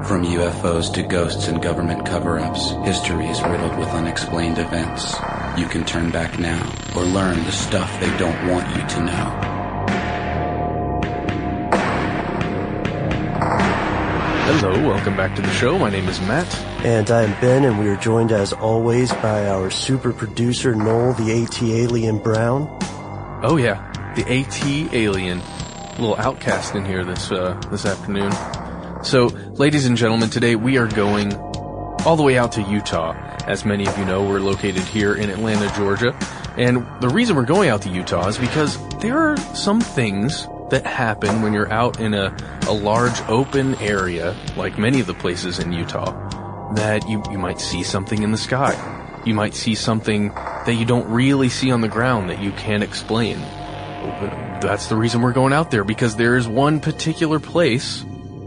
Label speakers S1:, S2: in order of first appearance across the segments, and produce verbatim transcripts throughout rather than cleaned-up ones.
S1: From U F Os to ghosts and government cover-ups, history is riddled with unexplained events. You can turn back now or learn the stuff they don't want you to know.
S2: Hello, welcome back to the show. My name is Matt.
S3: And I'm Ben, and we are joined as always by our super producer, Noel, the AT Alien Brown.
S2: Oh yeah, the AT Alien. A little outcast in here this, uh, this afternoon. So, ladies and gentlemen, today we are going all the way out to Utah. As many of you know, we're located here in Atlanta, Georgia. And the reason we're going out to Utah is because there are some things that happen when you're out in a, a large open area, like many of the places in Utah, that you, you might see something in the sky. You might see something that you don't really see on the ground that you can't explain. That's the reason we're going out there, because there is one particular place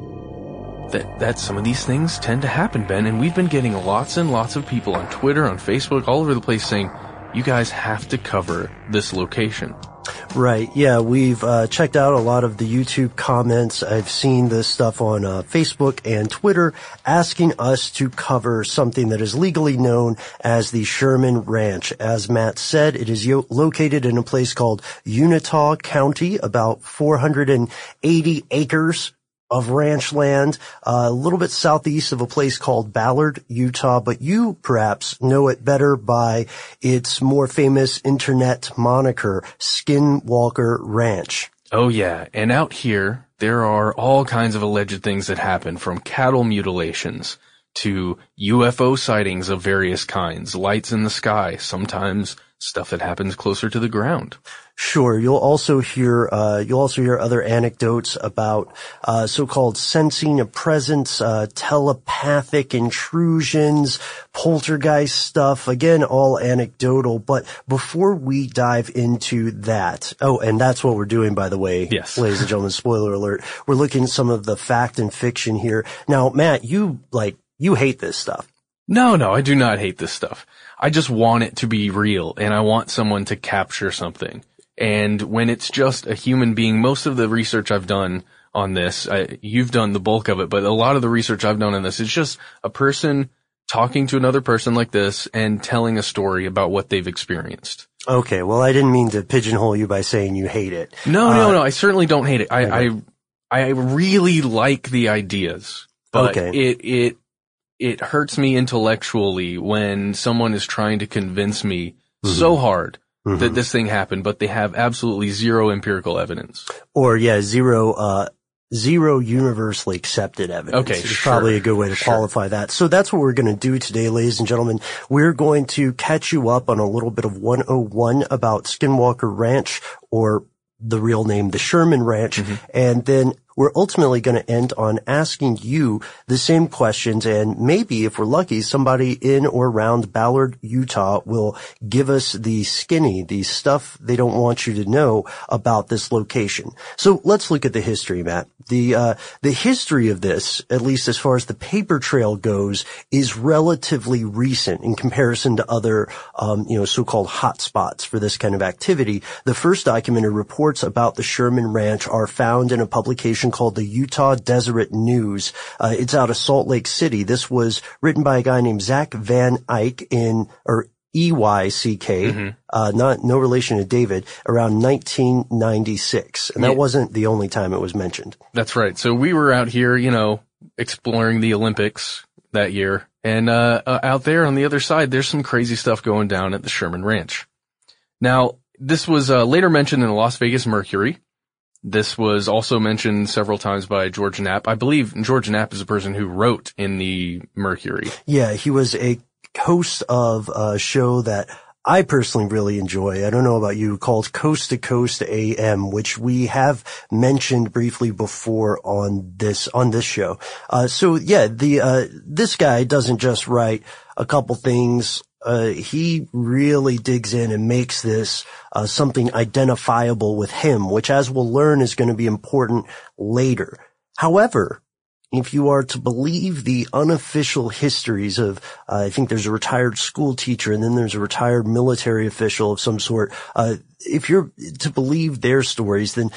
S2: that, that some of these things tend to happen, Ben, and we've been getting lots and lots of people on Twitter, on Facebook, all over the place saying, you guys have to cover this location.
S3: Right, yeah, we've uh, checked out a lot of the YouTube comments. I've seen this stuff on uh, Facebook and Twitter asking us to cover something that is legally known as the Sherman Ranch. As Matt said, it is yo- located in a place called Uintah County, about four hundred eighty acres of ranch land, uh, a little bit southeast of a place called Ballard, Utah, but you perhaps know it better by its more famous internet moniker, Skinwalker Ranch.
S2: Oh yeah, and out here, there are all kinds of alleged things that happen, from cattle mutilations to U F O sightings of various kinds, lights in the sky, sometimes stuff that happens closer to the ground.
S3: Sure. You'll also hear, uh, you'll also hear other anecdotes about, uh, so-called sensing a presence, uh, telepathic intrusions, poltergeist stuff. Again, all anecdotal. But before we dive into that, oh, and that's what we're doing, by the way.
S2: Yes.
S3: Ladies and gentlemen, spoiler alert. We're looking at some of the fact and fiction here. Now, Matt, you, like, you hate this stuff.
S2: No, no, I do not hate this stuff. I just want it to be real, and I want someone to capture something. And when it's just a human being, most of the research I've done on this, I, you've done the bulk of it, but a lot of the research I've done on this is just a person talking to another person like this and telling a story about what they've experienced.
S3: Okay, well, I didn't mean to pigeonhole you by saying you hate it.
S2: No,
S3: uh,
S2: no, no, I certainly don't hate it. I, okay. I, I really like the ideas, but
S3: okay.
S2: it, it, it hurts me intellectually when someone is trying to convince me mm-hmm. so hard mm-hmm. that this thing happened, but they have absolutely zero empirical evidence.
S3: Or, yeah, zero, uh, zero universally accepted evidence.
S2: Okay,
S3: It's
S2: sure,
S3: probably a good way to
S2: sure.
S3: qualify that. So that's what we're going to do today, ladies and gentlemen. We're going to catch you up on a little bit of one oh one about Skinwalker Ranch, or the real name, the Sherman Ranch, mm-hmm. and then we're ultimately going to end on asking you the same questions, and maybe, if we're lucky, somebody in or around Ballard, Utah will give us the skinny, the stuff they don't want you to know about this location. So let's look at the history, Matt. The, uh, the history of this, at least as far as the paper trail goes, is relatively recent in comparison to other, um, you know, so-called hotspots for this kind of activity. The first documented reports about the Sherman Ranch are found in a publication called the Utah Deseret News. Uh, it's out of Salt Lake City. This was written by a guy named Zach Van Eyck in, or E Y C K, mm-hmm. uh, not, no relation to David, around nineteen ninety-six. And that yeah. wasn't the only time it was mentioned.
S2: That's right. So we were out here, you know, exploring the Olympics that year. And, uh, uh out there on the other side, there's some crazy stuff going down at the Sherman Ranch. Now, this was, uh, later mentioned in the Las Vegas Mercury. This was also mentioned several times by George Knapp. I believe George Knapp is the person who wrote in the Mercury.
S3: Yeah, he was a host of a show that I personally really enjoy. I don't know about you, called Coast to Coast A M, which we have mentioned briefly before on this, on this show. Uh, so yeah, the, uh, this guy doesn't just write a couple things. Uh, he really digs in and makes this, uh, something identifiable with him, which, as we'll learn, is going to be important later. However, if you are to believe the unofficial histories of, uh, I think there's a retired school teacher and then there's a retired military official of some sort, uh, if you're to believe their stories, then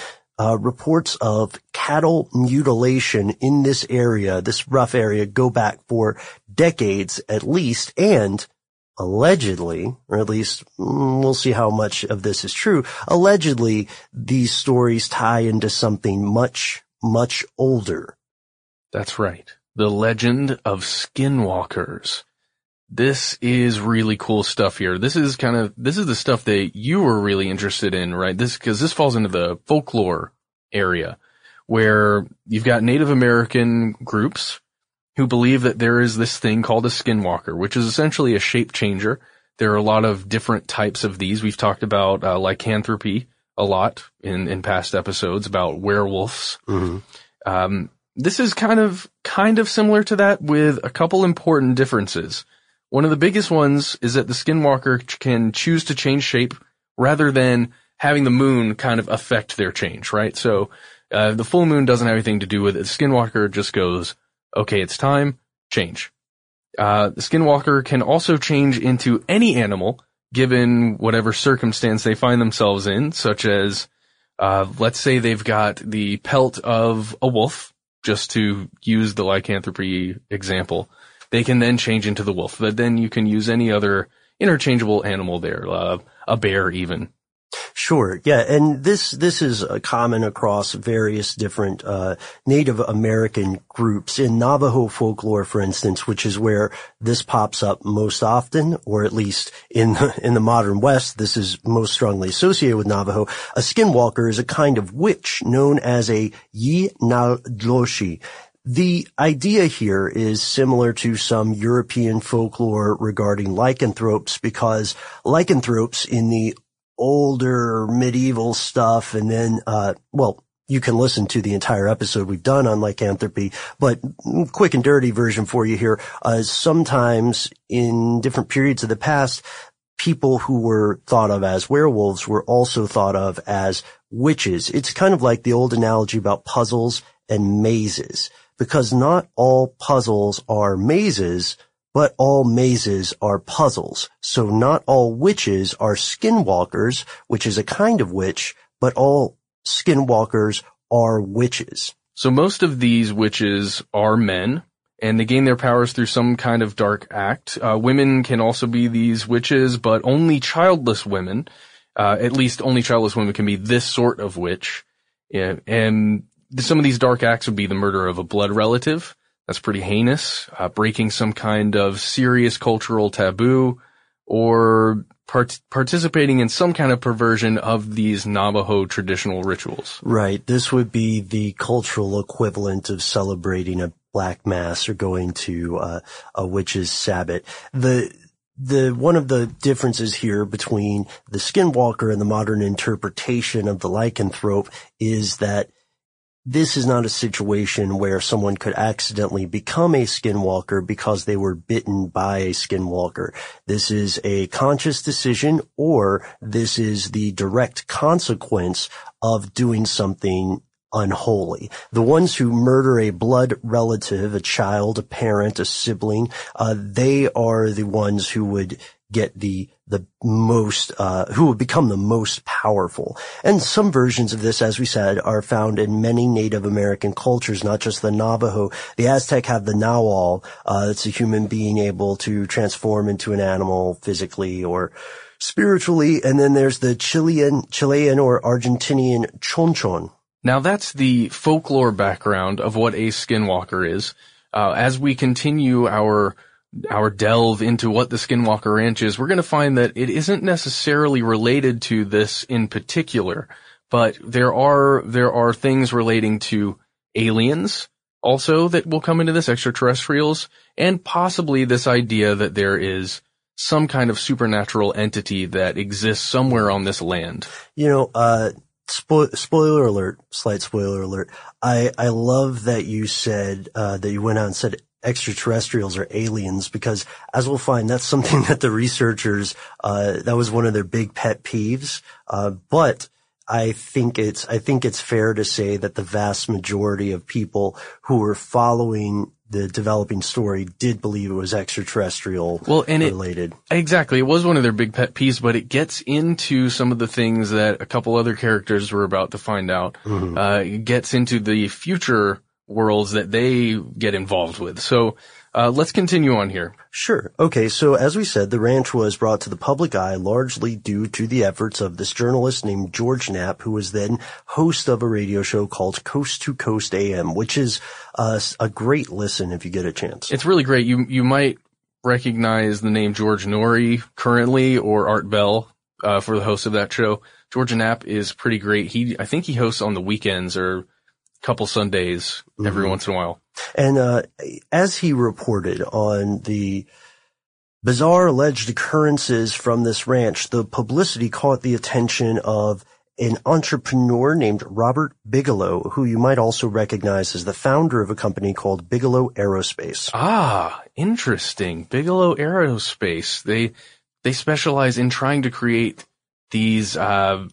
S3: uh, reports of cattle mutilation in this area, this rough area, go back for decades at least, and allegedly, or at least mm, we'll see how much of this is true, allegedly these stories tie into something much, much older.
S2: That's right. The legend of skinwalkers. This is really cool stuff here. This is kind of, this is the stuff that you were really interested in, right? This, cause this falls into the folklore area where you've got Native American groups who believe that there is this thing called a skinwalker, which is essentially a shape changer. There are a lot of different types of these. We've talked about, uh, lycanthropy a lot in, in past episodes about werewolves.
S3: Mm-hmm.
S2: Um, this is kind of, kind of similar to that with a couple important differences. One of the biggest ones is that the skinwalker can choose to change shape rather than having the moon kind of affect their change, right? So, uh, the full moon doesn't have anything to do with it. The skinwalker just goes, okay, it's time, change. Uh, the skinwalker can also change into any animal given whatever circumstance they find themselves in, such as, uh, let's say they've got the pelt of a wolf, just to use the lycanthropy example. They can then change into the wolf, but then you can use any other interchangeable animal there, uh, a bear even.
S3: Sure. Yeah. And this, this is uh, common across various different, uh, Native American groups. In Navajo folklore, for instance, which is where this pops up most often, or at least in the, in the modern West, this is most strongly associated with Navajo. A skinwalker is a kind of witch known as a Yi-na-dloshi. The idea here is similar to some European folklore regarding lycanthropes, because lycanthropes in the older medieval stuff, and then, uh, well, you can listen to the entire episode we've done on lycanthropy, but quick and dirty version for you here. Uh, sometimes in different periods of the past, people who were thought of as werewolves were also thought of as witches. It's kind of like the old analogy about puzzles and mazes. Because not all puzzles are mazes, but all mazes are puzzles. So not all witches are skinwalkers, which is a kind of witch, but all skinwalkers are witches.
S2: So most of these witches are men, and they gain their powers through some kind of dark act. Uh, women can also be these witches, but only childless women, uh, at least only childless women can be this sort of witch. Yeah, and some of these dark acts would be the murder of a blood relative. That's pretty heinous. Uh, breaking some kind of serious cultural taboo, or part- participating in some kind of perversion of these Navajo traditional rituals.
S3: Right. This would be the cultural equivalent of celebrating a black mass or going to uh, a witch's sabbat. The The, one of the differences here between the skinwalker and the modern interpretation of the lycanthrope is that this is not a situation where someone could accidentally become a skinwalker because they were bitten by a skinwalker. This is a conscious decision, or this is the direct consequence of doing something unholy. The ones who murder a blood relative, a child, a parent, a sibling, uh, they are the ones who would get the the most, uh, who would become the most powerful. And some versions of this, as we said, are found in many Native American cultures, not just the Navajo. The Aztec have the Nahual. Uh, it's a human being able to transform into an animal physically or spiritually. And then there's the Chilean, Chilean or Argentinian Chonchon.
S2: Now that's the folklore background of what a skinwalker is. Uh, as we continue our our delve into what the Skinwalker Ranch is, we're going to find that it isn't necessarily related to this in particular, but there are there are things relating to aliens also that will come into this, extraterrestrials, and possibly this idea that there is some kind of supernatural entity that exists somewhere on this land.
S3: You know, uh Spo- spoiler alert, slight spoiler alert. I, I love that you said, uh, that you went out and said extraterrestrials or aliens, because as we'll find, that's something that the researchers, uh, that was one of their big pet peeves. Uh, but, I think it's, I think it's fair to say that the vast majority of people who were following the developing story did believe it was extraterrestrial
S2: well, and
S3: related.
S2: It, exactly. It was one of their big pet peeves, but it gets into some of the things that a couple other characters were about to find out. Mm-hmm. Uh, it gets into the future worlds that they get involved with. So, uh, let's continue on here.
S3: Sure. Okay. So as we said, the ranch was brought to the public eye largely due to the efforts of this journalist named George Knapp, who was then host of a radio show called Coast to Coast A M, which is uh, a great listen if you get a chance.
S2: It's really great. You, you might recognize the name George Norrie currently or Art Bell, uh, for the host of that show. George Knapp is pretty great. He, I think he hosts on the weekends or couple Sundays every mm-hmm. once in a while.
S3: And, uh, as he reported on the bizarre alleged occurrences from this ranch, the publicity caught the attention of an entrepreneur named Robert Bigelow, who you might also recognize as the founder of a company called Bigelow Aerospace.
S2: Ah, interesting. Bigelow Aerospace. They, they specialize in trying to create these, uh,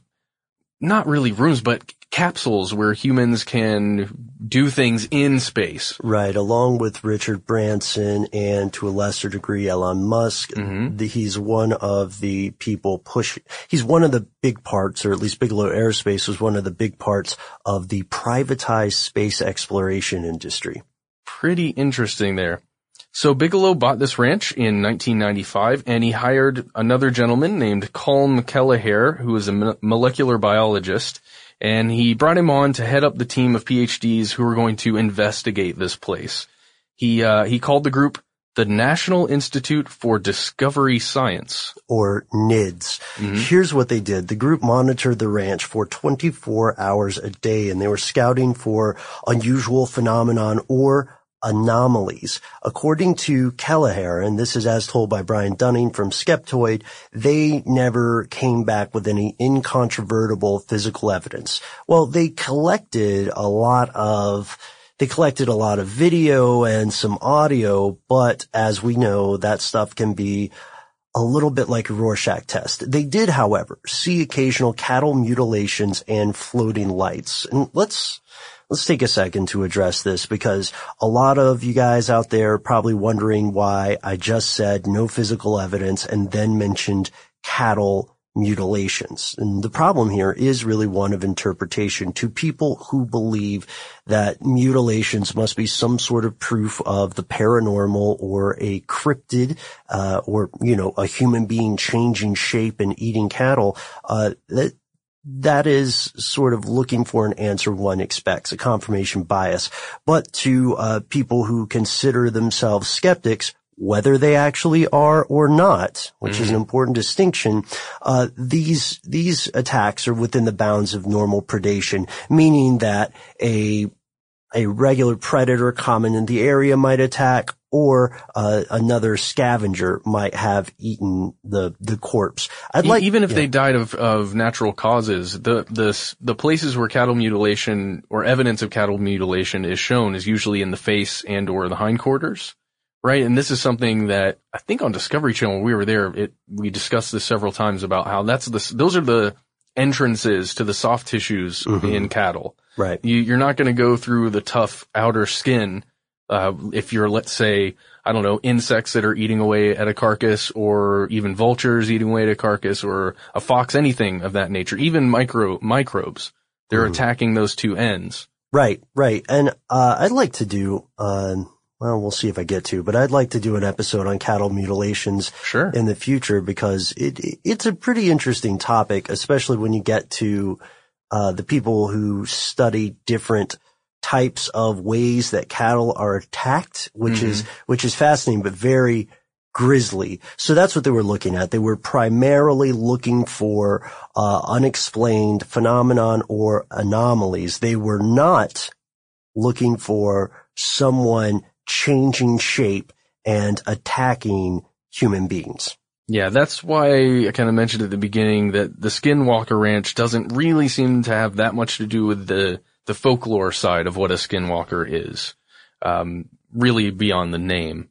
S2: not really rooms, but capsules where humans can do things in space.
S3: Right, along with Richard Branson and to a lesser degree Elon Musk. Mm-hmm. The, he's one of the people pushing, he's one of the big parts, or at least Bigelow Aerospace was one of the big parts of the privatized space exploration industry.
S2: Pretty interesting there. So Bigelow bought this ranch in nineteen ninety-five, and he hired another gentleman named Colm Kelleher, who is a mo- molecular biologist, and he brought him on to head up the team of P H Ds who were going to investigate this place. He, uh, he called the group the National Institute for Discovery Science.
S3: Or N I D S. Mm-hmm. Here's what they did. The group monitored the ranch for twenty-four hours a day, and they were scouting for unusual phenomenon or anomalies. According to Kelleher, and this is as told by Brian Dunning from Skeptoid, they never came back with any incontrovertible physical evidence. Well, they collected a lot of, they collected a lot of video and some audio, but as we know, that stuff can be a little bit like a Rorschach test. They did, however, see occasional cattle mutilations and floating lights. And let's Let's take a second to address this, because a lot of you guys out there are probably wondering why I just said no physical evidence and then mentioned cattle mutilations. And the problem here is really one of interpretation. To people who believe that mutilations must be some sort of proof of the paranormal or a cryptid, uh, or, you know, a human being changing shape and eating cattle, uh, that That is sort of looking for an answer one expects, a confirmation bias. But to uh people who consider themselves skeptics, whether they actually are or not, which mm-hmm. is an important distinction, uh these these attacks are within the bounds of normal predation, meaning that a a regular predator common in the area might attack, or uh, another scavenger might have eaten the the corpse. I'd like,
S2: even if
S3: yeah.
S2: they died of of natural causes, the the the places where cattle mutilation or evidence of cattle mutilation is shown is usually in the face and or the hindquarters, right? And this is something that I think on Discovery Channel when we were there, it we discussed this several times about how that's the those are the entrances to the soft tissues mm-hmm. in cattle.
S3: Right.
S2: You, you're not going to go through the tough outer skin. Uh, if you're, let's say, I don't know, insects that are eating away at a carcass, or even vultures eating away at a carcass, or a fox, anything of that nature, even micro, microbes, they're mm-hmm. attacking those two ends.
S3: Right, right. And, uh, I'd like to do, uh, well, we'll see if I get to, but I'd like to do an episode on cattle mutilations
S2: sure.
S3: in the future, because it, it's a pretty interesting topic, especially when you get to, uh, the people who study different types of ways that cattle are attacked, which mm-hmm. is, which is fascinating, but very grisly. So that's what they were looking at. They were primarily looking for, uh, unexplained phenomenon or anomalies. They were not looking for someone changing shape and attacking human beings.
S2: Yeah, that's why I kind of mentioned at the beginning that the Skinwalker Ranch doesn't really seem to have that much to do with the the folklore side of what a skinwalker is, um, really beyond the name.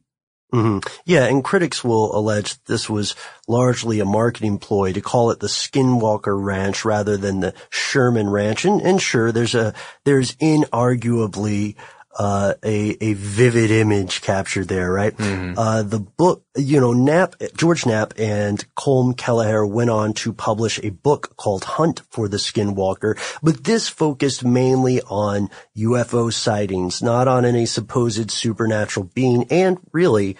S3: Mm-hmm. Yeah, and critics will allege this was largely a marketing ploy to call it the Skinwalker Ranch rather than the Sherman Ranch. And, and sure, there's a, there's inarguably Uh, a, a vivid image captured there, right? Mm-hmm. Uh, the book, you know, Knapp, George Knapp and Colm Kelleher went on to publish a book called Hunt for the Skinwalker, but this focused mainly on U F O sightings, not on any supposed supernatural being. And really,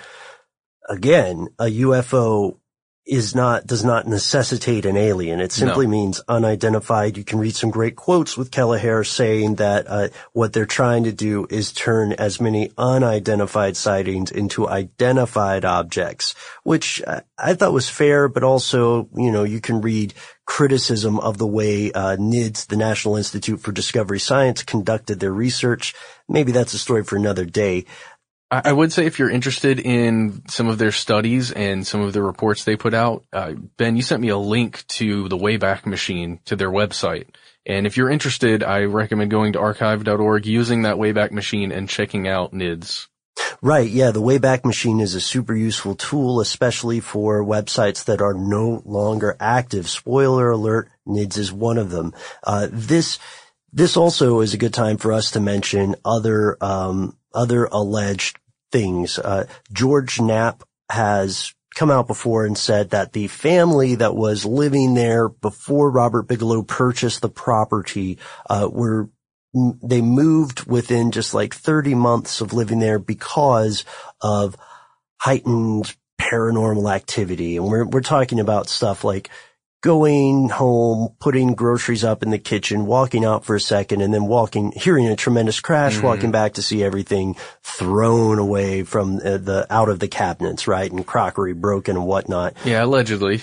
S3: again, a U F O is not, does not necessitate an alien. It simply no. means unidentified. You can read some great quotes with Kelleher saying that, uh, what they're trying to do is turn as many unidentified sightings into identified objects, which I, I thought was fair, but also, you know, you can read criticism of the way, uh, N I D S, the National Institute for Discovery Science, conducted their research. Maybe that's a story for another day.
S2: I would say if you're interested in some of their studies and some of the reports they put out, uh, Ben, you sent me a link to the Wayback Machine, to their website. And if you're interested, I recommend going to archive dot org, using that Wayback Machine, and checking out N I D S.
S3: Right, yeah, the Wayback Machine is a super useful tool, especially for websites that are no longer active. Spoiler alert, N I D S is one of them. Uh, this, this also is a good time for us to mention other, um, other alleged things. Uh, George Knapp has come out before and said that the family that was living there before Robert Bigelow purchased the property, uh, were, they moved within just like thirty months of living there because of heightened paranormal activity. And we're, we're talking about stuff like going home, putting groceries up in the kitchen, walking out for a second, and then walking, hearing a tremendous crash, mm-hmm. walking back to see everything thrown away from the, the, out of the cabinets, right? And crockery broken and whatnot.
S2: Yeah, allegedly.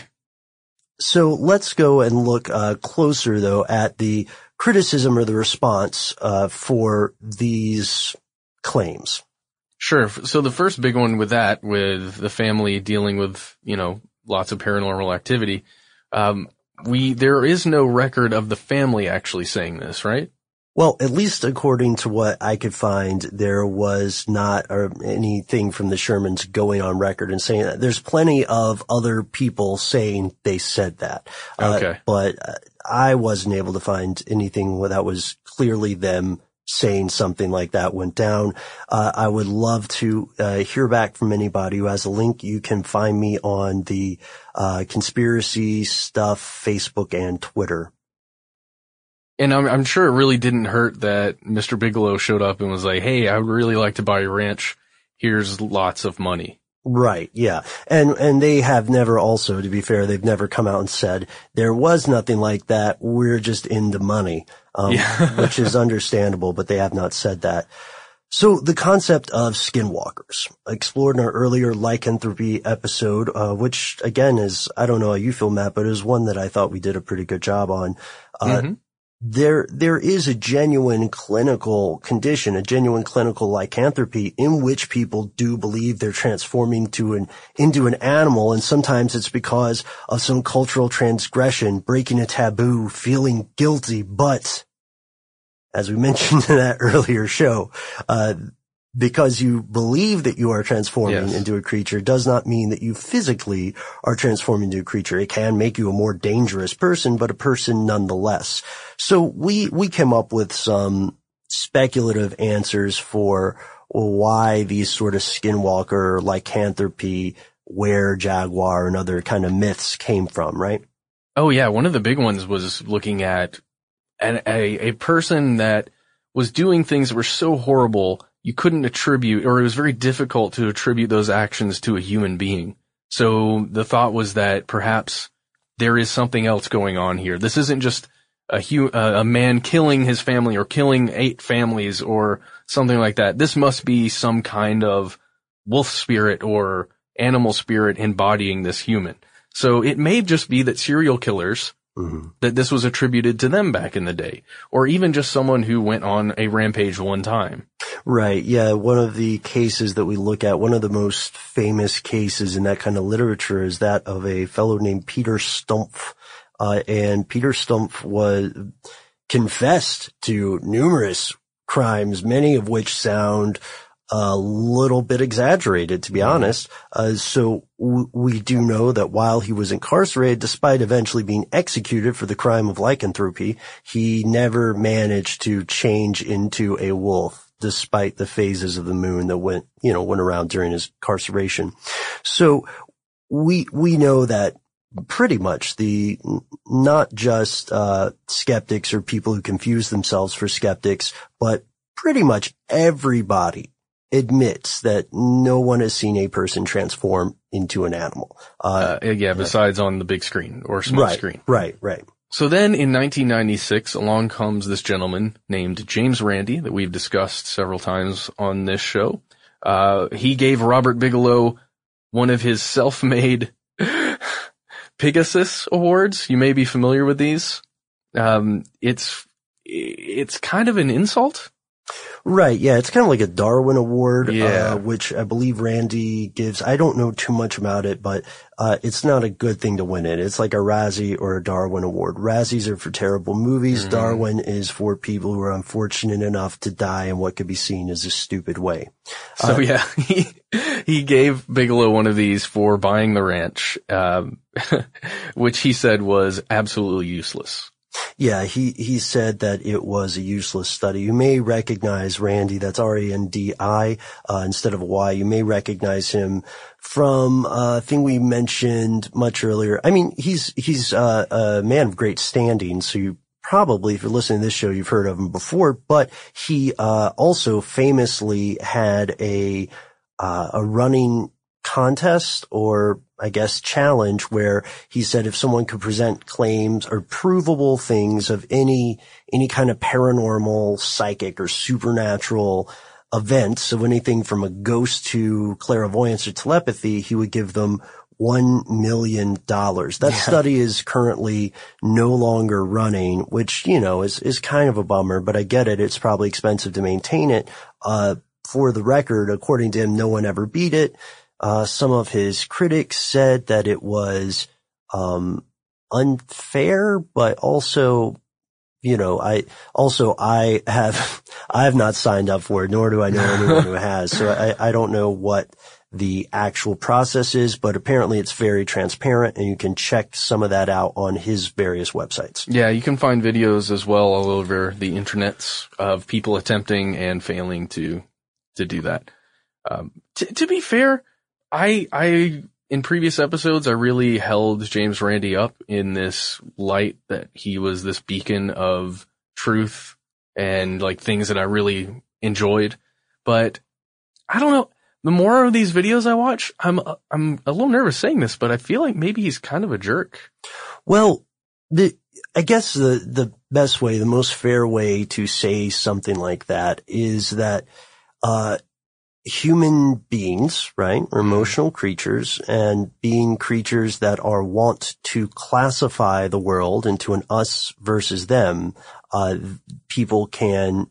S3: So let's go and look, uh, closer though at the criticism or the response, uh, for these claims.
S2: Sure. So the first big one with that, with the family dealing with, you know, lots of paranormal activity, Um, we, there is no record of the family actually saying this, right?
S3: Well, at least according to what I could find, there was not or anything from the Shermans going on record and saying that. There's plenty of other people saying they said that.
S2: Okay.
S3: Uh, but I wasn't able to find anything that was clearly them saying something like that went down. Uh, I would love to uh, hear back from anybody who has a link. You can find me on the uh Conspiracy Stuff Facebook and Twitter.
S2: And I'm, I'm sure it really didn't hurt that Mister Bigelow showed up and was like, hey, I would really like to buy your ranch. Here's lots of money.
S3: Right, yeah. And, and they have never also, to be fair, they've never come out and said, there was nothing like that, we're just into money, um, yeah. which is understandable, but they have not said that. So the concept of skinwalkers, explored in our earlier lycanthropy episode, uh, which again is, I don't know how you feel, Matt, but it was one that I thought we did a pretty good job on. Uh, mm-hmm. There, there is a genuine clinical condition, a genuine clinical lycanthropy in which people do believe they're transforming to an, into an animal. And sometimes it's because of some cultural transgression, breaking a taboo, feeling guilty. But as we mentioned in that earlier show, uh, because you believe that you are transforming yes. into a creature does not mean that you physically are transforming into a creature. It can make you a more dangerous person, but a person nonetheless. So we, we came up with some speculative answers for why these sort of skinwalker, lycanthropy, were-jaguar, and other kind of myths came from, right?
S2: Oh yeah, one of the big ones was looking at an, a, a person that was doing things that were so horrible you couldn't attribute, or it was very difficult to attribute those actions to a human being. So the thought was that perhaps there is something else going on here. This isn't just a hu- uh, a man killing his family or killing eight families or something like that. This must be some kind of wolf spirit or animal spirit embodying this human. So it may just be that serial killers, mm-hmm. that this was attributed to them back in the day, or even just someone who went on a rampage one time.
S3: Right. Yeah. One of the cases that we look at, one of the most famous cases in that kind of literature is that of a fellow named Peter Stumpf. Uh, and Peter Stumpf was confessed to numerous crimes, many of which sound a little bit exaggerated, to be honest. Uh, so w- we do know that while he was incarcerated, despite eventually being executed for the crime of lycanthropy, he never managed to change into a wolf, despite the phases of the moon that went, you know, went around during his incarceration. So we, we know that pretty much the, not just, uh, skeptics or people who confuse themselves for skeptics, but pretty much everybody admits that no one has seen a person transform into an animal.
S2: Uh, uh yeah, besides on the big screen or small
S3: right,
S2: screen.
S3: Right, right.
S2: So then in nineteen ninety-six, along comes this gentleman named James Randi that we've discussed several times on this show. Uh, he gave Robert Bigelow one of his self-made Pegasus Awards. You may be familiar with these. Um, it's, it's kind of an insult.
S3: Right, yeah, it's kind of like a Darwin Award,
S2: yeah.
S3: uh, which I believe Randi gives. I don't know too much about it, but uh it's not a good thing to win it. It's like a Razzie or a Darwin Award. Razzies are for terrible movies. Mm-hmm. Darwin is for people who are unfortunate enough to die in what could be seen as a stupid way.
S2: So
S3: uh,
S2: yeah, he, he gave Bigelow one of these for buying the ranch, um, which he said was absolutely useless.
S3: Yeah, he, he said that it was a useless study. You may recognize Randi, that's R A N D I, uh, instead of a Y. You may recognize him from uh, a thing we mentioned much earlier. I mean, he's, he's uh, a man of great standing, so you probably, if you're listening to this show, you've heard of him before, but he uh, also famously had a, uh, a running contest or I guess challenge where he said if someone could present claims or provable things of any, any kind of paranormal, psychic or supernatural events, so anything from a ghost to clairvoyance or telepathy, he would give them one million dollars. That yeah. study is currently no longer running, which, you know, is, is kind of a bummer, but I get it. It's probably expensive to maintain it. Uh, for the record, according to him, no one ever beat it. Uh, some of his critics said that it was, um, unfair, but also, you know, I, also I have, I have not signed up for it, nor do I know anyone who has. So I, I don't know what the actual process is, but apparently it's very transparent and you can check some of that out on his various websites.
S2: Yeah, you can find videos as well all over the internets of people attempting and failing to, to do that. Um, t- to be fair, I, I, in previous episodes, I really held James Randi up in this light that he was this beacon of truth and like things that I really enjoyed. But I don't know. The more of these videos I watch, I'm, I'm a little nervous saying this, but I feel like maybe he's kind of a jerk.
S3: Well, the, I guess the, the best way, the most fair way to say something like that is that, uh, human beings, right, are emotional creatures, and being creatures that are wont to classify the world into an us versus them, uh, people can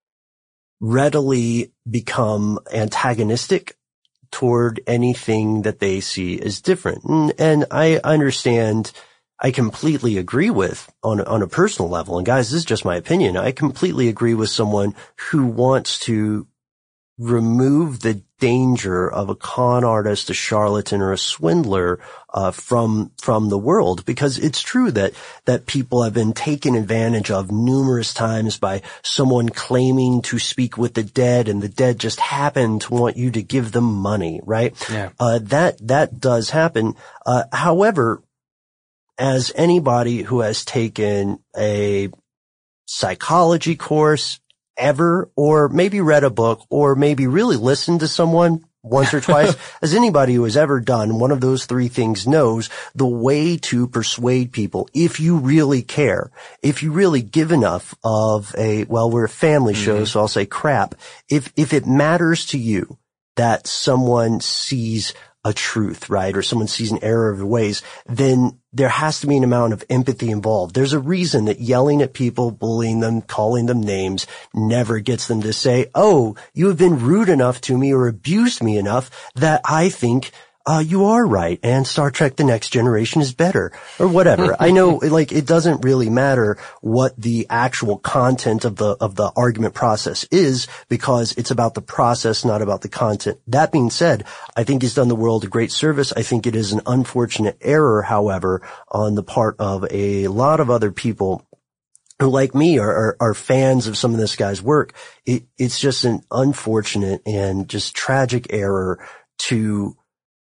S3: readily become antagonistic toward anything that they see as different. And, and I understand, I completely agree with on, on a personal level, and guys, this is just my opinion, I completely agree with someone who wants to remove the danger of a con artist, a charlatan, or a swindler uh from from the world, because it's true that that people have been taken advantage of numerous times by someone claiming to speak with the dead, and the dead just happen to want you to give them money, right?
S2: Yeah.
S3: Uh that that does happen. Uh however, as anybody who has taken a psychology course ever, or maybe read a book, or maybe really listened to someone once or twice, as anybody who has ever done one of those three things knows, the way to persuade people, if you really care, if you really give enough of a, well, we're a family show, mm-hmm. so I'll say crap, if, if it matters to you that someone sees a truth, right, or someone sees an error of ways, then there has to be an amount of empathy involved. There's a reason that yelling at people, bullying them, calling them names never gets them to say, oh, you have been rude enough to me or abused me enough that I think uh, you are right, and Star Trek The Next Generation is better, or whatever. I know, like, it doesn't really matter what the actual content of the, of the argument process is, because it's about the process, not about the content. That being said, I think he's done the world a great service. I think it is an unfortunate error, however, on the part of a lot of other people who, like me, are, are, are fans of some of this guy's work. It, it's just an unfortunate and just tragic error to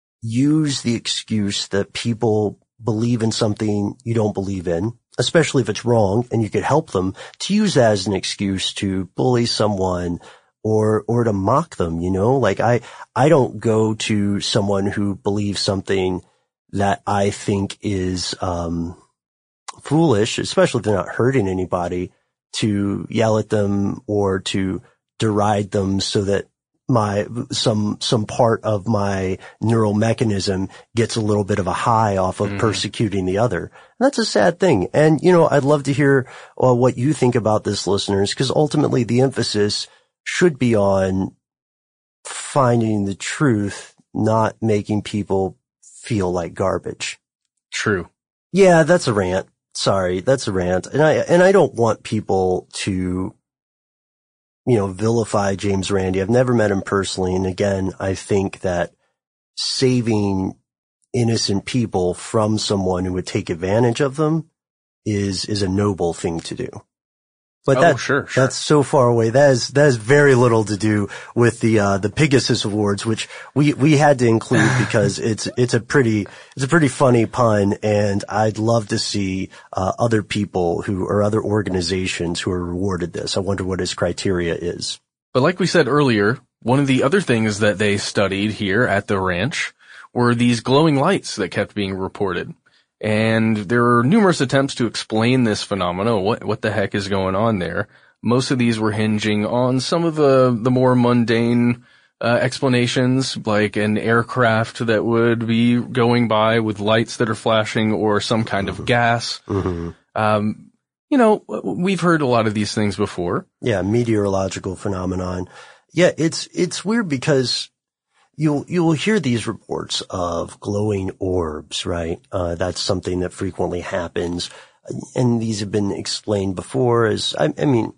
S3: use the excuse that people believe in something you don't believe in, especially if it's wrong and you could help them, to use that as an excuse to bully someone or, or to mock them, you know? Like, I, I don't go to someone who believes something that I think is, um, foolish, especially if they're not hurting anybody, to yell at them or to deride them so that my, some, some part of my neural mechanism gets a little bit of a high off of mm. persecuting the other. And that's a sad thing. And, you know, I'd love to hear uh, what you think about this, listeners, because ultimately the emphasis should be on finding the truth, not making people feel like garbage.
S2: True.
S3: Yeah, that's a rant. Sorry, that's a rant. And I, and I don't want people to, you know, vilify James Randi. I've never met him personally. And again, I think that saving innocent people from someone who would take advantage of them is, is a noble thing to do. But
S2: oh,
S3: that,
S2: sure, sure.
S3: that's so far away. That is, that has very little to do with the, uh, the Pegasus Awards, which we, we had to include because it's, it's a pretty, it's a pretty funny pun. And I'd love to see, uh, other people who, or other organizations who are rewarded this. I wonder what his criteria is.
S2: But like we said earlier, one of the other things that they studied here at the ranch were these glowing lights that kept being reported. And there are numerous attempts to explain this phenomena, what what the heck is going on there. Most of these were hinging on some of the, the more mundane uh, explanations, like an aircraft that would be going by with lights that are flashing or some kind of gas.
S3: Mm-hmm.
S2: Um, you know, we've heard a lot of these things before.
S3: Yeah, meteorological phenomenon. Yeah, it's it's weird because You'll, you'll hear these reports of glowing orbs, right? Uh, that's something that frequently happens. And these have been explained before as, I, I mean,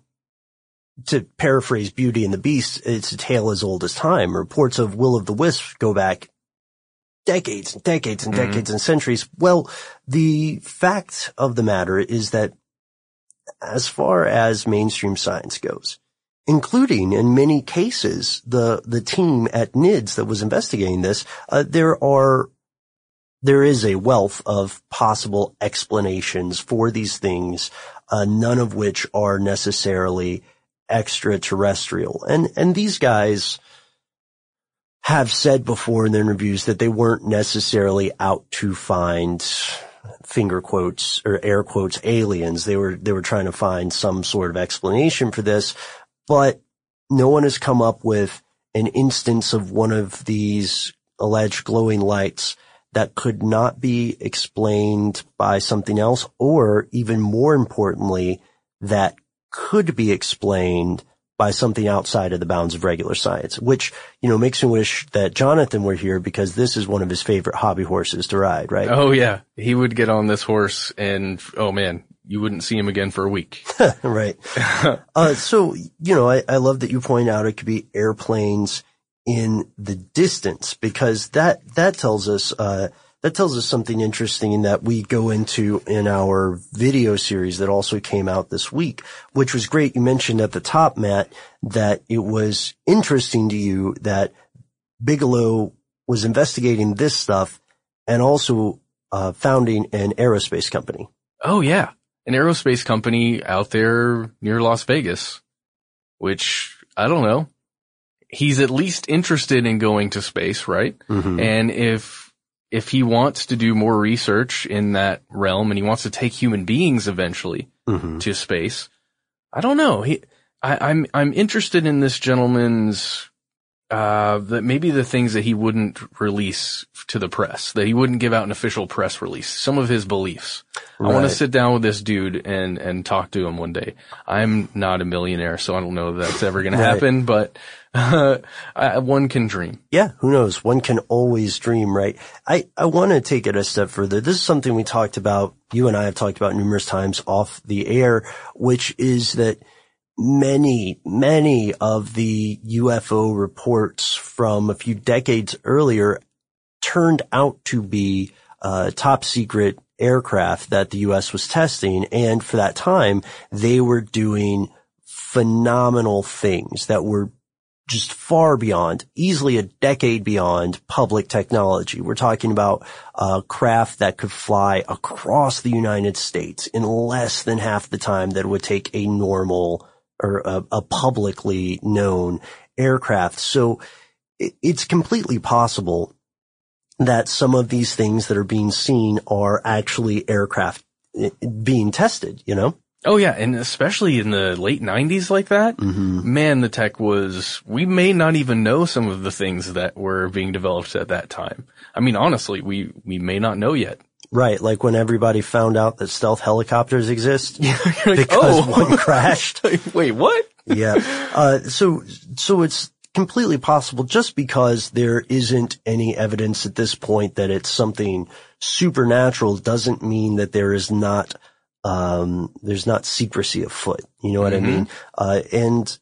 S3: to paraphrase Beauty and the Beast, it's a tale as old as time. Reports of Will of the Wisp go back decades and decades and decades mm-hmm. and centuries. Well, the fact of the matter is that as far as mainstream science goes, including in many cases the the team at N I D S that was investigating this, uh, there are there is a wealth of possible explanations for these things, uh, none of which are necessarily extraterrestrial. And and these guys have said before in their interviews that they weren't necessarily out to find finger quotes or air quotes aliens. They were they were trying to find some sort of explanation for this. But no one has come up with an instance of one of these alleged glowing lights that could not be explained by something else, or even more importantly, that could be explained by something outside of the bounds of regular science, which, you know, makes me wish that Jonathan were here because this is one of his favorite hobby horses to ride, right?
S2: Oh, yeah. He would get on this horse and, oh man, you wouldn't see him again for a week.
S3: Right. uh, so, you know, I, I love that you point out it could be airplanes in the distance, because that, that tells us, uh, that tells us something interesting in that we go into in our video series that also came out this week, which was great. You mentioned at the top, Matt, that it was interesting to you that Bigelow was investigating this stuff and also, uh, founding an aerospace company.
S2: Oh, yeah. An aerospace company out there near Las Vegas, which, I don't know, he's at least interested in going to space, right? Mm-hmm. And if, if he wants to do more research in that realm and he wants to take human beings eventually mm-hmm. to space, I don't know. He, I, I'm, I'm interested in this gentleman's, uh, that maybe the things that he wouldn't release to the press, that he wouldn't give out an official press release, some of his beliefs. Right. I want to sit down with this dude and, and talk to him one day. I'm not a millionaire, so I don't know if that's ever going right. to happen, but, Uh, one can dream.
S3: Yeah, who knows? One can always dream, right? I, I want to take it a step further. This is something we talked about, you and I have talked about numerous times off the air, which is that many, many of the U F O reports from a few decades earlier turned out to be uh top secret aircraft that the U S was testing. And for that time, they were doing phenomenal things that were just far beyond, easily a decade beyond public technology. We're talking about a craft that could fly across the United States in less than half the time that it would take a normal or a, a publicly known aircraft. So it, it's completely possible that some of these things that are being seen are actually aircraft being tested, you know?
S2: Oh yeah, and especially in the late nineties like that, mm-hmm. man, the tech was, we may not even know some of the things that were being developed at that time. I mean, honestly, we, we may not know yet.
S3: Right, like when everybody found out that stealth helicopters exist
S2: yeah, like,
S3: because
S2: oh.
S3: one crashed.
S2: Wait, what?
S3: Yeah. Uh, so, so it's completely possible just because there isn't any evidence at this point that it's something supernatural doesn't mean that there is not Um, there's not secrecy afoot. You know what mm-hmm. I mean? Uh, and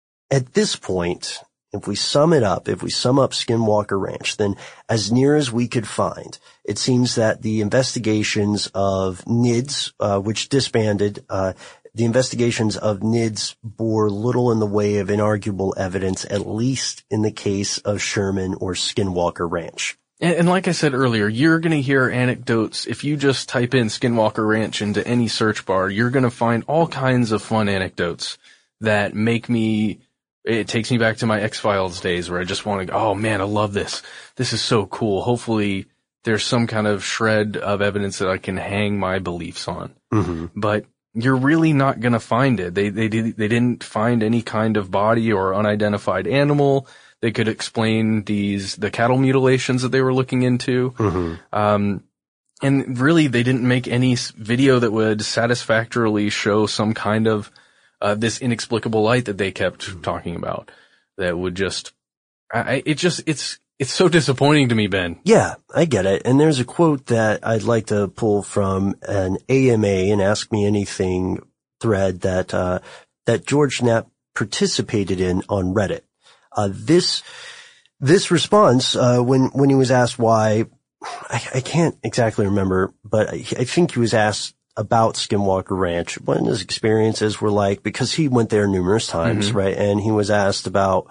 S3: at this point, if we sum it up, if we sum up Skinwalker Ranch, then as near as we could find, it seems that the investigations of N I D S, uh, which disbanded, uh, the investigations of N I D S bore little in the way of inarguable evidence, at least in the case of Sherman or Skinwalker Ranch.
S2: And, and like I said earlier, you're going to hear anecdotes. If you just type in Skinwalker Ranch into any search bar, you're going to find all kinds of fun anecdotes that make me, it takes me back to my X-Files days where I just want to, oh man, I love this. This is so cool. Hopefully there's some kind of shred of evidence that I can hang my beliefs on. Mm-hmm. But you're really not going to find it. They, they did, they didn't find any kind of body or unidentified animal. They could explain these, the cattle mutilations that they were looking into. Mm-hmm. Um, and really they didn't make any video that would satisfactorily show some kind of, uh, this inexplicable light that they kept mm-hmm. talking about that would just, I, it just, it's, it's so disappointing to me, Ben.
S3: Yeah, I get it. And there's a quote that I'd like to pull from an A M A and Ask Me Anything thread that, uh, that George Knapp participated in on Reddit. Uh, this, this response, uh, when, when he was asked why, I, I can't exactly remember, but I, I think he was asked about Skinwalker Ranch, what his experiences were like, because he went there numerous times, mm-hmm. right? And he was asked about,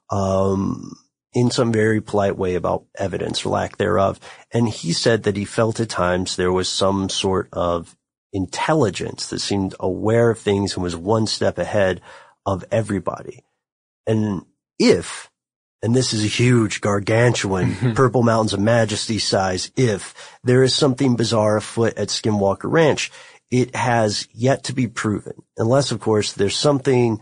S3: um, in some very polite way about evidence or lack thereof. And he said that he felt at times there was some sort of intelligence that seemed aware of things and was one step ahead of everybody. And if, and this is a huge, gargantuan, Purple Mountains of Majesty size, if there is something bizarre afoot at Skinwalker Ranch, it has yet to be proven. Unless, of course, there's something,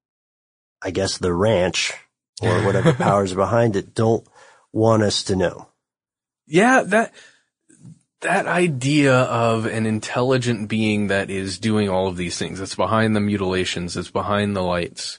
S3: I guess the ranch or whatever powers are behind it don't want us to know.
S2: Yeah, that, that idea of an intelligent being that is doing all of these things, that's behind the mutilations, that's behind the lights.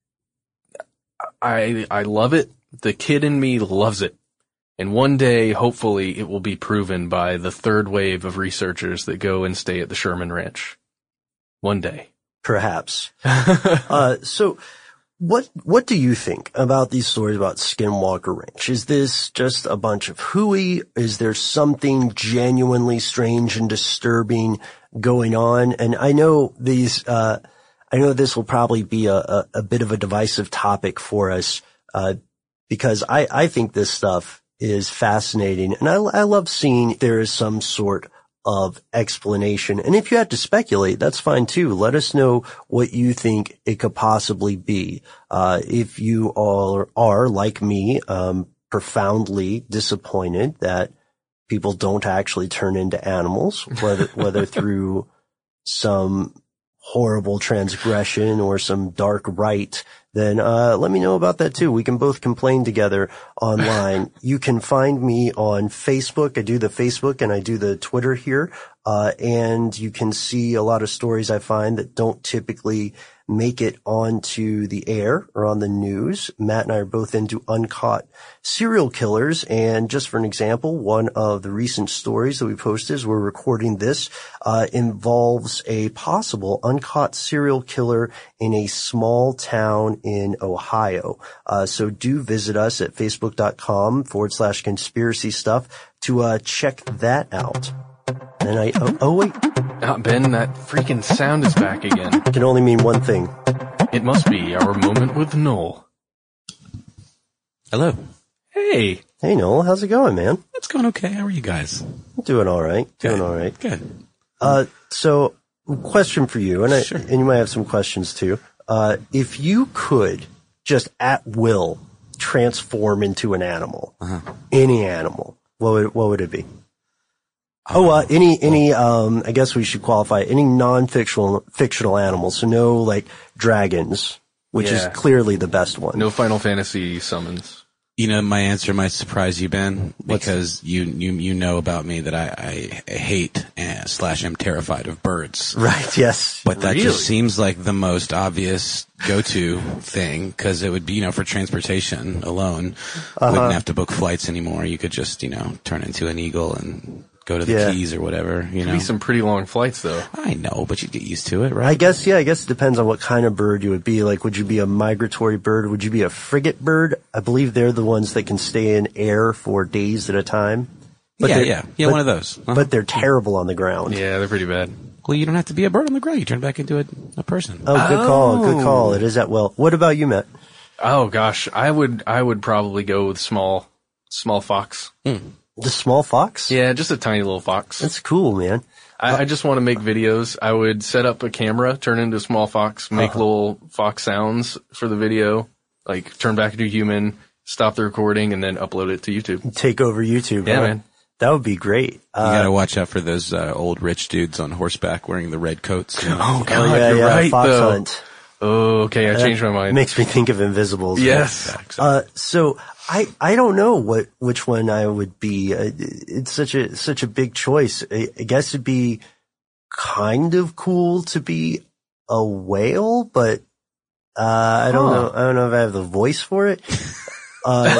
S2: I, I love it. The kid in me loves it. And one day, hopefully, it will be proven by the third wave of researchers that go and stay at the Sherman Ranch. One day.
S3: Perhaps. uh, so, what, what do you think about these stories about Skinwalker Ranch? Is this just a bunch of hooey? Is there something genuinely strange and disturbing going on? And I know these, uh, I know this will probably be a, a, a bit of a divisive topic for us, uh, because I, I think this stuff is fascinating, and I, I love seeing there is some sort of explanation. And if you had to speculate, that's fine too. Let us know what you think it could possibly be. Uh, if you all are, are like me, um, profoundly disappointed that people don't actually turn into animals, whether, whether through some horrible transgression or some dark rite, then uh let me know about that too. We can both complain together online. You can find me on Facebook. I do the Facebook and I do the Twitter here. Uh and you can see a lot of stories I find that don't typically make it onto the air or on the news. Matt and I are both into uncaught serial killers. And just for an example, one of the recent stories that we posted as we're recording this, uh, involves a possible uncaught serial killer in a small town in Ohio. Uh, so do visit us at facebook.com forward slash conspiracy stuff to, uh, check that out. And I, oh, oh wait.
S2: Ah, Ben, that freaking sound is back again.
S3: It can only mean one thing.
S2: It must be our moment with Noel.
S1: Hello.
S2: Hey.
S3: Hey, Noel, how's it going, man?
S1: It's going okay. How are you guys?
S3: Doing all right. Doing
S1: Good.
S3: all right.
S1: Good.
S3: Uh, so, question for you, and I,
S1: Sure.
S3: and you might have some questions too. Uh, if you could just at will transform into an animal,
S1: Uh-huh.
S3: any animal, what would what would it be? Oh, uh, any, any, um, I guess we should qualify, any non-fictional, fictional animals. So no, like, dragons, which
S2: Yeah.
S3: is clearly the best one.
S2: No Final Fantasy summons.
S1: You know, my answer might surprise you, Ben, because you, you, you know about me that I, I hate uh, slash am terrified of birds.
S3: Right, yes.
S1: But that
S2: Really?
S1: just seems like the most obvious go-to thing, because it would be, you know, for transportation alone.
S3: Uh-huh.
S1: Wouldn't have to book flights anymore. You could just, you know, turn into an eagle and go to the
S3: Yeah.
S1: Keys or whatever, you know.
S2: Be some pretty long flights, though.
S1: I know, but you'd get used to it,
S3: I
S1: right?
S3: guess, yeah, I guess it depends on what kind of bird you would be. Like, would you be a migratory bird? Would you be a frigate bird? I believe they're the ones that can stay in air for days at a time. But
S1: yeah,
S3: they're-
S1: yeah. Yeah,
S3: but-
S1: one of those. Uh-huh.
S3: But they're terrible on the ground.
S2: Yeah, they're pretty bad.
S1: Well, you don't have to be a bird on the ground. You turn back into a, a person.
S3: Oh, good call, good call. It is that well. What about you, Matt?
S2: Oh gosh, I would, I would probably go with small, small fox.
S3: The small fox?
S2: Yeah, just a tiny little fox.
S3: That's cool, man.
S2: I, I just want to make videos. I would set up a camera, turn into a small fox, make little fox sounds for the video, like turn back into a human, stop the recording, and then upload it to YouTube.
S3: Take over YouTube.
S2: Yeah,
S3: huh?
S2: man.
S3: That would be great.
S1: You
S3: Uh,
S1: gotta watch out for those uh, old rich dudes on horseback wearing the red coats. You know?
S2: Oh
S3: oh,
S2: god,
S3: yeah,
S2: you're
S3: yeah,
S2: right
S3: fox
S2: though.
S3: hunt.
S2: Oh, okay, I changed my mind.
S3: Makes me think of Invisibles.
S2: Yes.
S3: Uh, so I, I don't know what, which one I would be. Uh, it's such a, such a big choice. I, I guess it'd be kind of cool to be a whale, but, uh, I don't
S2: Huh.
S3: know. I don't know if I have the voice for it. Uh,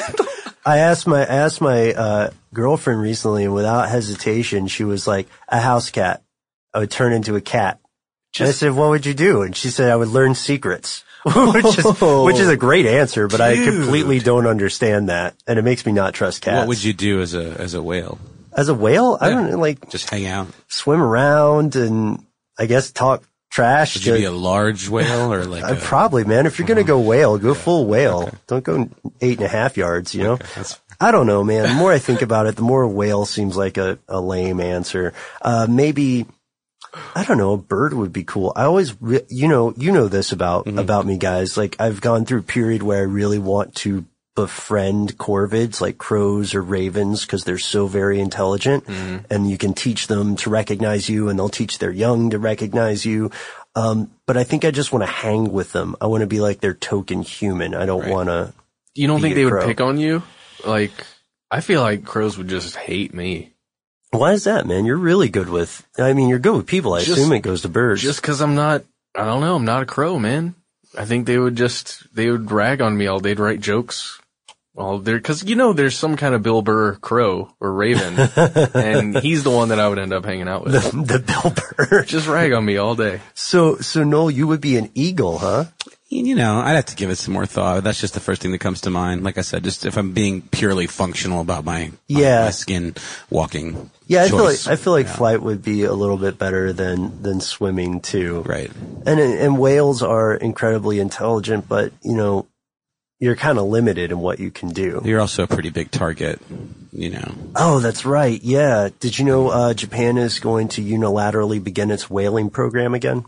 S3: I asked my, I asked my, uh, girlfriend recently, and without hesitation, she was like, a house cat. I would turn into a cat. And I said, what would you do? And she said, I would learn secrets. which is, which is a great answer, but I
S1: Dude.
S3: completely don't understand that. And it makes me not trust cats.
S1: What would you do as a as a whale?
S3: As a whale? I
S1: Yeah.
S3: don't know, like,
S1: Just hang out?
S3: swim around and I guess talk trash.
S1: Would
S3: to-
S1: you be a large whale or like
S3: Uh,
S1: a,
S3: probably, man. If you're going to go whale, go full whale. Don't go eight and a half yards, you know?
S1: that's-
S3: I don't know, man. The more I think about it, the more whale seems like a, a lame answer. Uh, maybe, I don't know, a bird would be cool. I always, re- you know, you know this about,
S1: Mm-hmm.
S3: about me guys. Like I've gone through a period where I really want to befriend corvids like crows or ravens because they're so very intelligent
S1: Mm-hmm.
S3: and you can teach them to recognize you and they'll teach their young to recognize you. Um, but I think I just want to hang with them. I want to be like their token human. I don't
S1: Right.
S3: want to.
S2: You don't
S3: Be
S2: think
S3: a
S2: they would
S3: crow.
S2: pick on you? Like, I feel like crows would just hate me.
S3: Why is that, man? You're really good with, I mean, you're good with people. I
S2: Just-
S3: assume it goes to birds.
S2: Just cause I'm not, I don't know, I'm not a crow, man. I think they would just, they would rag on me all day, write jokes all there, cause you know there's some kind of Bill Burr crow or raven, and he's the one that I would end up hanging out with.
S3: the, the Bill Burr.
S2: Just rag on me all day.
S3: So, so Noel, you would be an eagle, huh?
S1: You know, I'd have to give it some more thought. That's just the first thing that comes to mind. Like I said, just if I'm being purely functional about my, my-
S3: Yeah.
S1: my skin walking.
S3: Yeah, I feel
S1: choice.
S3: like, I feel like
S1: Yeah.
S3: flight would be a little bit better than, than swimming too.
S1: Right.
S3: And, and whales are incredibly intelligent, but you know, you're kind of limited in what you can do.
S1: You're also a pretty big target, you know.
S3: Oh, that's right. Yeah. Did you know, uh, Japan is going to unilaterally begin its whaling program again?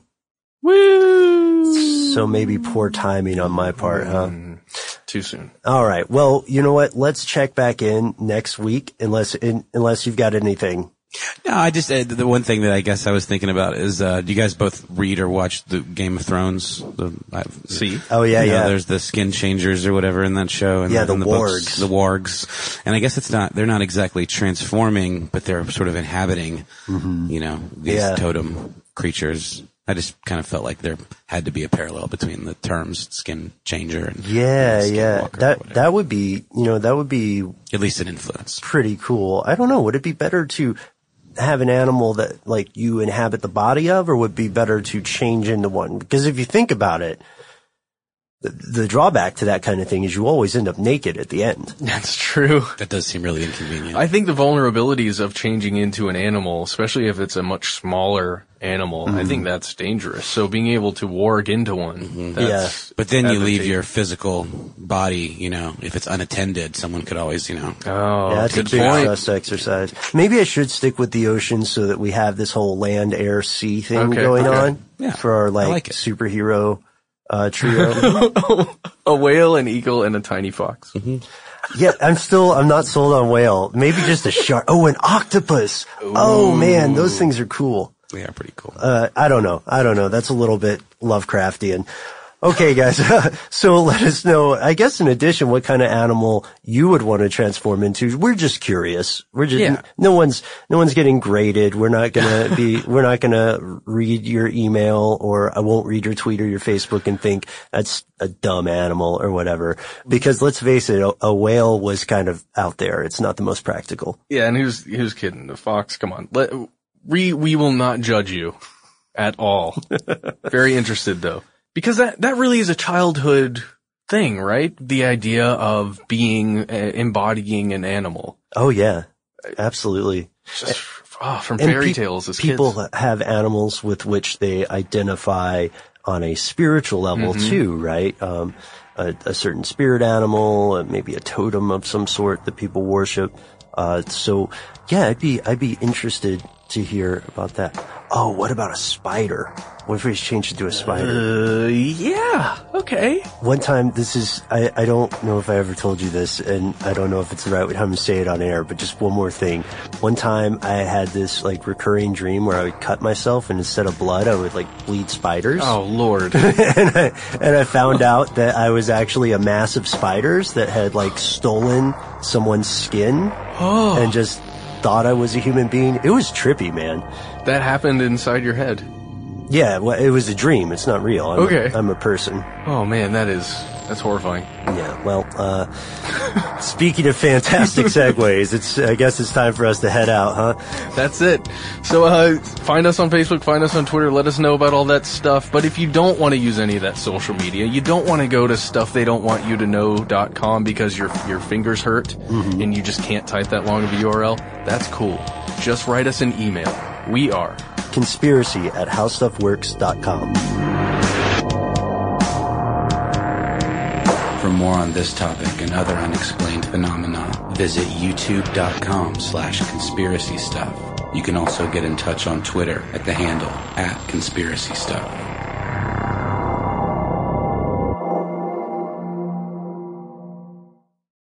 S2: Woo!
S3: So maybe poor timing on my part, huh?
S2: Mm, too soon.
S3: All right. Well, you know what? Let's check back in next week unless, in, unless you've got anything.
S1: No, I just, uh, the one thing that I guess I was thinking about is, uh, do you guys both read or watch the Game of Thrones? The, I,
S2: See?
S3: Oh, yeah,
S1: you know,
S3: yeah.
S1: There's the skin changers or whatever in that show. And
S3: Yeah, the
S1: in the books,
S3: wargs.
S1: the wargs. And I guess it's not, they're not exactly transforming, but they're sort of inhabiting, you know, these
S3: Mm-hmm. Yeah.
S1: totem creatures. I just kind of felt like there had to be a parallel between the terms skin changer and
S3: yeah,
S1: and
S3: yeah. That that would be, you know, that would be
S1: at least an influence.
S3: Pretty cool. I don't know. Would it be better to have an animal that like you inhabit the body of, or would it be better to change into one? Because if you think about it, the, the drawback to that kind of thing is you always end up naked at the end.
S2: That's true.
S1: That does seem really inconvenient.
S2: I think the vulnerabilities of changing into an animal, especially if it's a much smaller animal, mm-hmm. I think that's dangerous. So being able to warg into one, mm-hmm. that's
S3: yeah.
S1: But then you leave your physical body, you know, if it's unattended, someone could always, you know.
S2: Oh,
S3: yeah, that's
S2: good
S3: a big
S2: point.
S3: trust exercise. Maybe I should stick with the ocean so that we have this whole land, air, sea thing
S2: okay,
S3: going
S2: okay.
S3: on
S1: yeah.
S3: for our like,
S1: like
S3: superhero uh trio.
S2: A whale, an eagle, and a tiny fox.
S1: Mm-hmm.
S3: Yeah, I'm still, I'm not sold on whale. Maybe just a shark. Oh, an octopus. Ooh. Oh man, those things are cool.
S1: They are pretty cool.
S3: Uh, I don't know. I don't know. That's a little bit Lovecraftian. Okay, guys. So let us know, I guess in addition, what kind of animal you would want to transform into. We're just curious. We're just,
S2: yeah.
S3: no one's, no one's getting graded. We're not gonna be, we're not gonna read your email, or I won't read your tweet or your Facebook and think that's a dumb animal or whatever. Because let's face it, a, a whale was kind of out there. It's not the most practical.
S2: Yeah, and who's, who's kidding? The fox, come on. Let, we, we will not judge you at all. Very interested though. Because that, that really is a childhood thing, right? The idea of being, uh, embodying an animal.
S3: Oh yeah, absolutely.
S2: Just, oh, from
S3: and
S2: fairy
S3: pe-
S2: tales as
S3: people
S2: kids.
S3: have animals with which they identify on a spiritual level mm-hmm. too, right? Um, a, a certain spirit animal, uh, maybe a totem of some sort that people worship. Uh, so yeah, I'd be, I'd be interested to hear about that. Oh, what about a spider? What if we changed it to a spider?
S2: Uh, yeah, okay.
S3: One time, this is, I, I don't know if I ever told you this, and I don't know if it's the right time to say it on air, but just one more thing. One time, I had this, like, recurring dream where I would cut myself, and instead of blood, I would, like, bleed spiders.
S2: Oh, Lord.
S3: and, I, and I found out that I was actually a mass of spiders that had, like, stolen someone's skin
S2: oh.
S3: and just thought I was a human being. It was trippy, man.
S2: That happened inside your head.
S3: Yeah, well, it was a dream. It's not real. I'm
S2: okay.
S3: A, I'm a person.
S2: Oh man, that is, that's horrifying.
S3: Yeah, well, uh, speaking of fantastic segues, it's, I guess it's time for us to head out, huh?
S2: That's it. So, uh, find us on Facebook, find us on Twitter, let us know about all that stuff. But if you don't want to use any of that social media, you don't want to go to stuff they don't want you to know dot com because your, your fingers hurt mm-hmm. and you just can't type that long of a U R L, that's cool. Just write us an email. We are
S3: conspiracy at how stuff works dot com.
S1: For more on this topic and other unexplained phenomena, visit youtube.com slash conspiracy stuff. You can also get in touch on Twitter at the handle at conspiracy stuff.